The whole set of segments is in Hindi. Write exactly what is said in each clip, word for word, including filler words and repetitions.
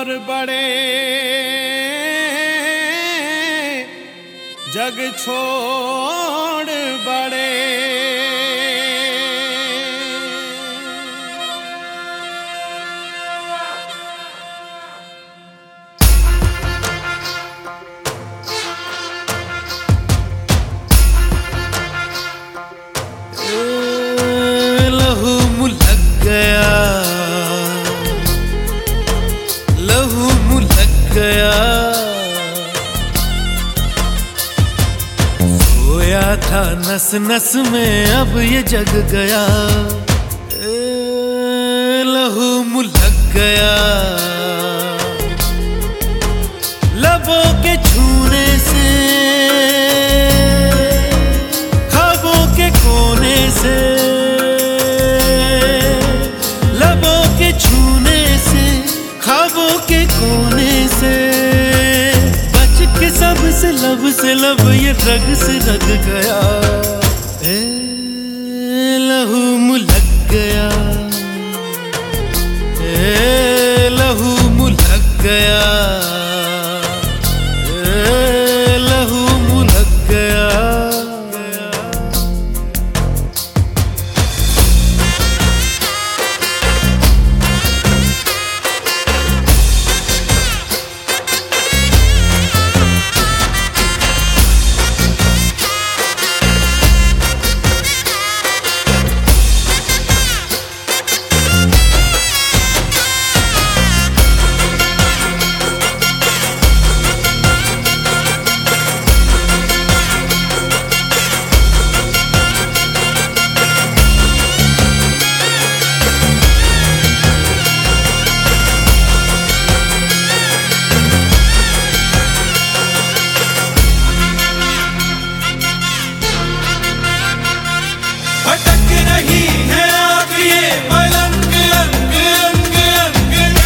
और बड़े जग छोड़ बड़े। लहू मुलक गया, लहू मुलक गया, सोया था नस नस में अब ये जग गया। लहू मुलक गया, लबों के छूने से, ख्वाबों के कोने से, लबों के छूने से, ख्वाबों के कोने से, बच के सब से लब से लब ये रग से रग गया। ए लहू मुलक गया, ए लहू मुलक गया, ए लहू मुलक गया। भटक रही है आग ये पलंग अंग अंग अंग,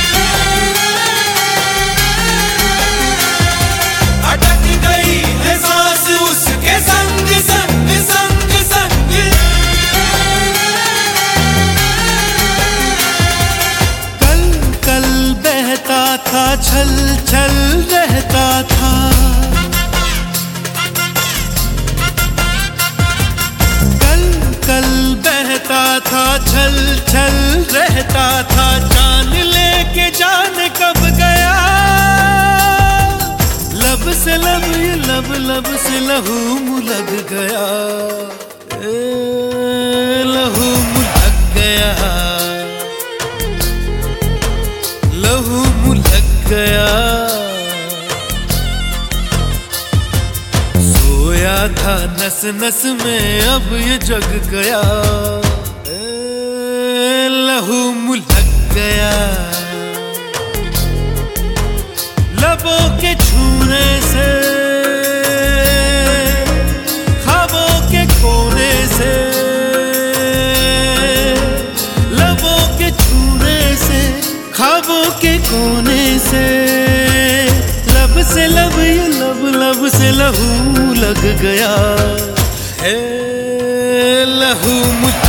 अटक गई है सांस उसके संग संग संग संग। कल कल बहता था छल छल रहता था, कल बहता था छल छल रहता था, जान लेके जान कब गया। लब से लब ये लब लब से लहू मुलक गया। ए लहू मुलक गया, लहू मुलक गया, सोया था नस नस में अब ये जग गया। ए लहू मुलक गया, लबों के छूने से, ख्वाबों के कोने से, लबों के छूने से, ख्वाबों के कोने से, लब से लब ये लब लब से लहू लग गया। है लहू मुलक